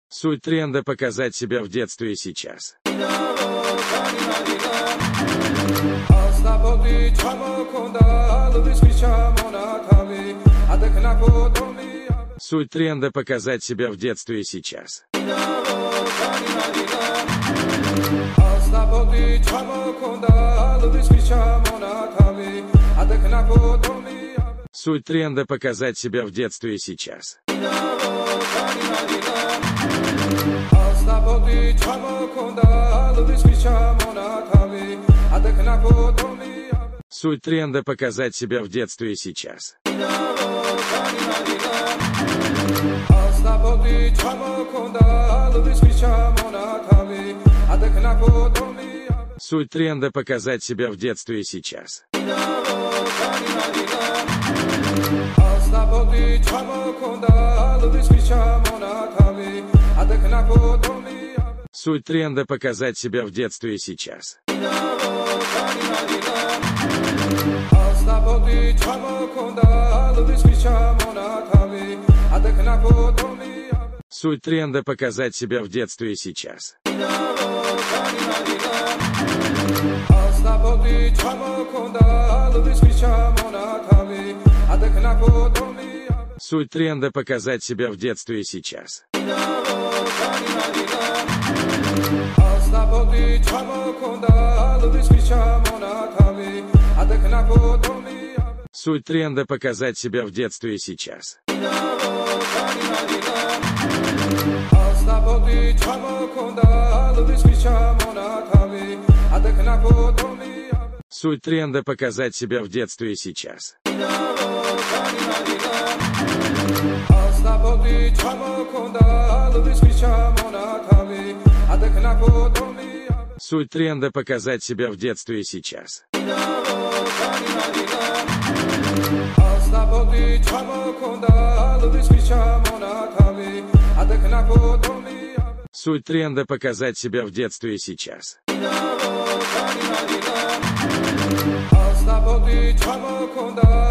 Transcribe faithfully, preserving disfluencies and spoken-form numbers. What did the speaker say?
Суть тренда — показать себя в детстве и сейчас. Суть тренда — показать себя в детстве и сейчас. Суть тренда — показать себя в детстве и сейчас. Суть тренда — показать себя в детстве и сейчас. Суть тренда — показать себя в детстве и сейчас. Суть тренда — показать себя в детстве и сейчас. Суть тренда — показать себя в детстве и сейчас. Суть тренда — показать себя в детстве и сейчас. Суть тренда — показать себя в детстве и сейчас. Суть тренда — показать себя в детстве и сейчас. Суть тренда — показать себя в детстве и сейчас. Суть тренда — показать себя в детстве и сейчас. Суть тренда — показать себя в детстве и сейчас.